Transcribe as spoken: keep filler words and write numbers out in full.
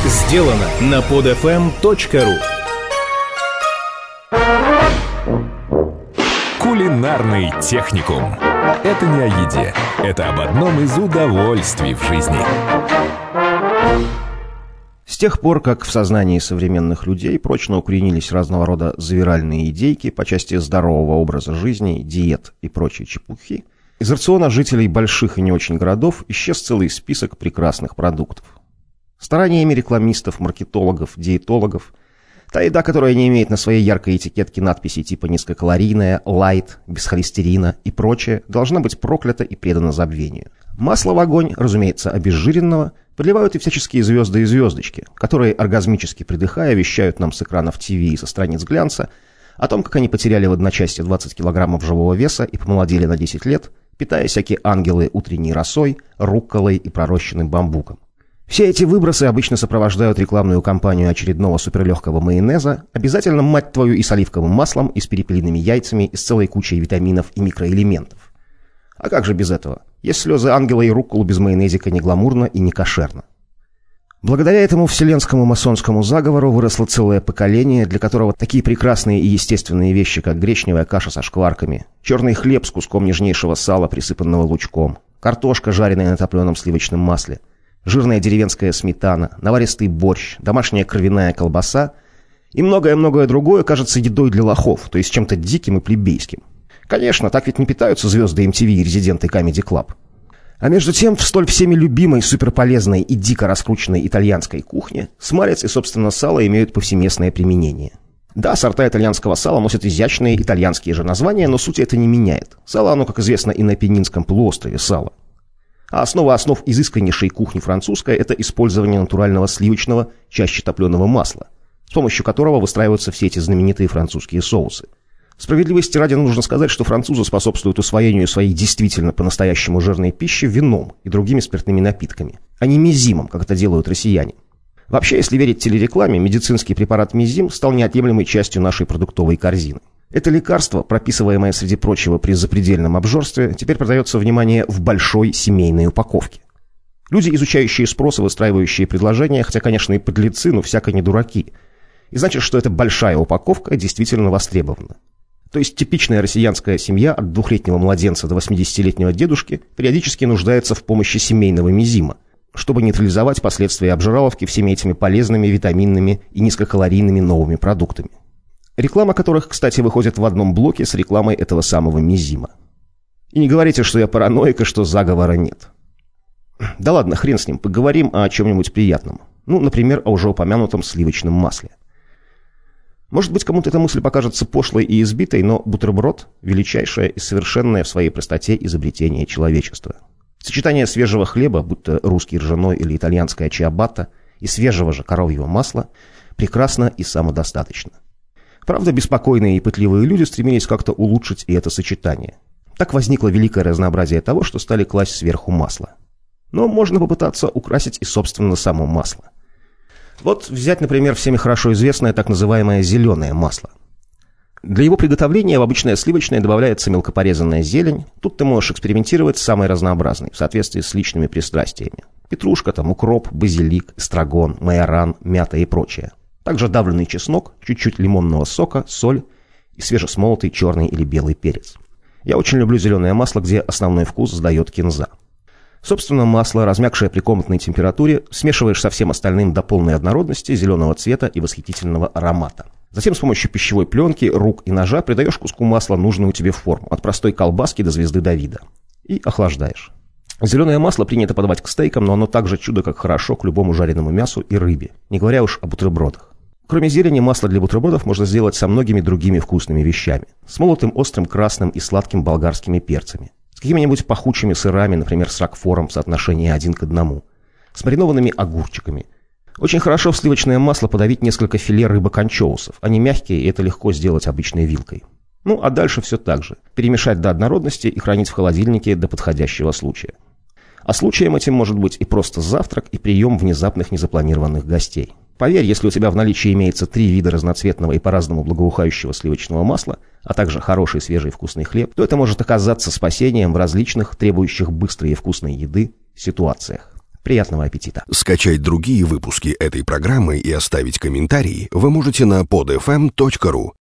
Сделано на под эф эм точка ру. Кулинарный техникум. Это не о еде, это об одном из удовольствий в жизни. С тех пор, как в сознании современных людей прочно укоренились разного рода завиральные идейки по части здорового образа жизни, диет и прочей чепухи, из рациона жителей больших и не очень городов исчез целый список прекрасных продуктов. Стараниями рекламистов, маркетологов, диетологов та еда, которая не имеет на своей яркой этикетке надписи типа низкокалорийная, лайт, без холестерина и прочее, должна быть проклята и предана забвению. Масло в огонь, разумеется, обезжиренного, подливают и всяческие звезды и звездочки, которые, оргазмически придыхая, вещают нам с экранов ТВ и со страниц глянца о том, как они потеряли в одночасье двадцать килограммов живого веса и помолодели на десять лет, питая всякие ангелы утренней росой, рукколой и пророщенным бамбуком. Все эти выбросы обычно сопровождают рекламную кампанию очередного суперлегкого майонеза, обязательно, мать твою, и с оливковым маслом, и с перепелиными яйцами, и с целой кучей витаминов и микроэлементов. А как же без этого? Есть слезы ангела и рукколу без майонезика не гламурно и не кошерно. Благодаря этому вселенскому масонскому заговору выросло целое поколение, для которого такие прекрасные и естественные вещи, как гречневая каша со шкварками, черный хлеб с куском нежнейшего сала, присыпанного лучком, картошка, жареная на топленом сливочном масле, жирная деревенская сметана, наваристый борщ, домашняя кровяная колбаса и многое-многое другое кажется едой для лохов, то есть чем-то диким и плебейским. Конечно, так ведь не питаются звезды эм ти ви и резиденты Comedy Club. А между тем, в столь всеми любимой, суперполезной и дико раскрученной итальянской кухне смалец и, собственно, сало имеют повсеместное применение. Да, сорта итальянского сала носят изящные итальянские же названия, но суть это не меняет. Сало, оно, как известно, и на Пенинском полуострове сало. А основа основ изысканнейшей кухни французской – это использование натурального сливочного, чаще топленого масла, с помощью которого выстраиваются все эти знаменитые французские соусы. Справедливости ради нужно сказать, что французы способствуют усвоению своей действительно по-настоящему жирной пищи вином и другими спиртными напитками, а не мезимом, как это делают россияне. Вообще, если верить телерекламе, медицинский препарат мезим стал неотъемлемой частью нашей продуктовой корзины. Это лекарство, прописываемое, среди прочего, при запредельном обжорстве, теперь продается, внимание, в большой семейной упаковке. Люди, изучающие спрос и выстраивающие предложения, хотя, конечно, и подлецы, но всяко не дураки. И значит, что эта большая упаковка действительно востребована. То есть типичная россиянская семья от двухлетнего младенца до восьмидесятилетнего дедушки периодически нуждается в помощи семейного мезима, чтобы нейтрализовать последствия обжираловки всеми этими полезными, витаминными и низкокалорийными новыми продуктами. Реклама которых, кстати, выходит в одном блоке с рекламой этого самого мезима. И не говорите, что я параноик и что заговора нет. Да ладно, хрен с ним, поговорим о чем-нибудь приятном. Ну, например, о уже упомянутом сливочном масле. Может быть, кому-то эта мысль покажется пошлой и избитой, но бутерброд – величайшее и совершенное в своей простоте изобретение человечества. Сочетание свежего хлеба, будь то русский ржаной или итальянская чиабатта, и свежего же коровьего масла прекрасно и самодостаточно. Правда, беспокойные и пытливые люди стремились как-то улучшить и это сочетание. Так возникло великое разнообразие того, что стали класть сверху масло. Но можно попытаться украсить и, собственно, само масло. Вот взять, например, всеми хорошо известное так называемое зеленое масло. Для его приготовления в обычное сливочное добавляется мелкопорезанная зелень. Тут ты можешь экспериментировать с самой разнообразной, в соответствии с личными пристрастиями. Петрушка, там, укроп, базилик, эстрагон, майоран, мята и прочее. Также давленый чеснок, чуть-чуть лимонного сока, соль и свежесмолотый черный или белый перец. Я очень люблю зеленое масло, где основной вкус сдает кинза. Собственно, масло, размягшее при комнатной температуре, смешиваешь со всем остальным до полной однородности, зеленого цвета и восхитительного аромата. Затем с помощью пищевой пленки, рук и ножа придаешь куску масла нужную тебе форму, от простой колбаски до звезды Давида. И охлаждаешь. Зеленое масло принято подавать к стейкам, но оно так же чудо, как хорошо к любому жареному мясу и рыбе, не говоря уж о бутербродах. Кроме зелени, масло для бутербродов можно сделать со многими другими вкусными вещами. С молотым острым красным и сладким болгарскими перцами. С какими-нибудь пахучими сырами, например, с рокфором в соотношении один к одному. С маринованными огурчиками. Очень хорошо в сливочное масло подавить несколько филе рыбок-анчоусов. Они мягкие, и это легко сделать обычной вилкой. Ну, а дальше все так же. Перемешать до однородности и хранить в холодильнике до подходящего случая. А случаем этим может быть и просто завтрак, и прием внезапных незапланированных гостей. Поверь, если у тебя в наличии имеется три вида разноцветного и по-разному благоухающего сливочного масла, а также хороший свежий вкусный хлеб, то это может оказаться спасением в различных, требующих быстрой и вкусной еды, ситуациях. Приятного аппетита. Скачать другие выпуски этой программы и оставить комментарии вы можете на под эф эм точка ру.